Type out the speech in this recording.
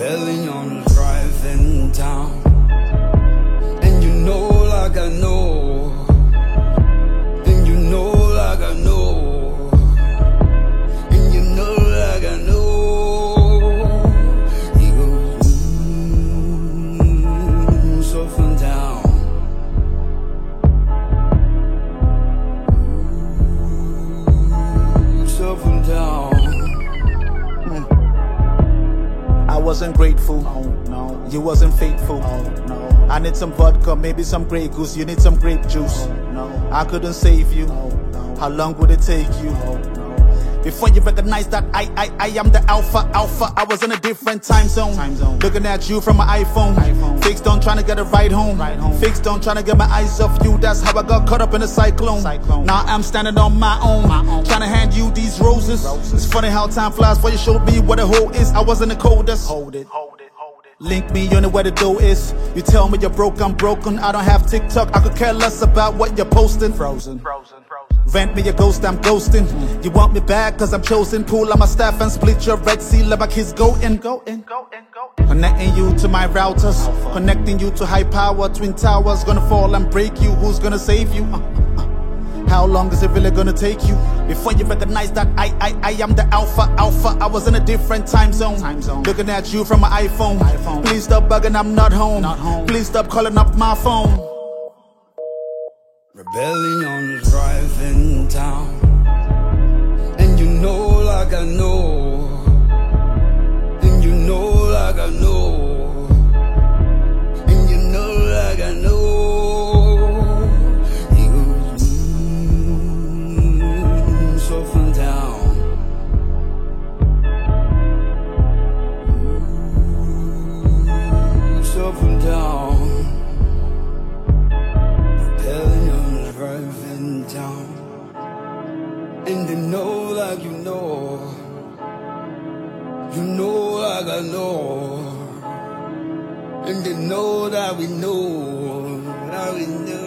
Rebellion is driving down, and you know like I know, and you know like I know, and you know like I know. He goes up and down. Up and down. I wasn't grateful, Oh no, you wasn't faithful. oh no, I need some vodka, maybe some Grey Goose, you need some grape juice. oh no, I couldn't save you, oh no, how long would it take you? oh no. Before you recognize that I am the alpha. I was in a different time zone. Looking at you from my iPhone. Fixed on trying to get a ride home. Fixed on trying to get my eyes off you. That's how I got caught up in the cyclone. Now I'm standing on my own. Trying to hand you these roses. It's funny how time flies before you showed me what a hoe is. I wasn't the coldest. Hold it. Link me, you know where the dough is. You tell me you're broke, I'm broken. I don't have TikTok, I could care less about what you're posting. Frozen. Rent me a ghost, I'm ghosting. You want me back cause I'm chosen. Pull on my staff and split your Red Sea. Let my kids go in. Connecting you to my routers. Connecting you to high power. Twin towers gonna fall and break you. Who's gonna save you? How long is it really gonna take you before you recognize that I am the alpha? I was in a different time zone. Looking at you from my iPhone. Please stop bugging, I'm not home. Please stop calling up my phone. Rebellion is driving down, and you know like I know, and you know like I know, and you know like I know. He goes up and down. Up and down. Rebellion driving down, and they know like you know like I know, and they know that we know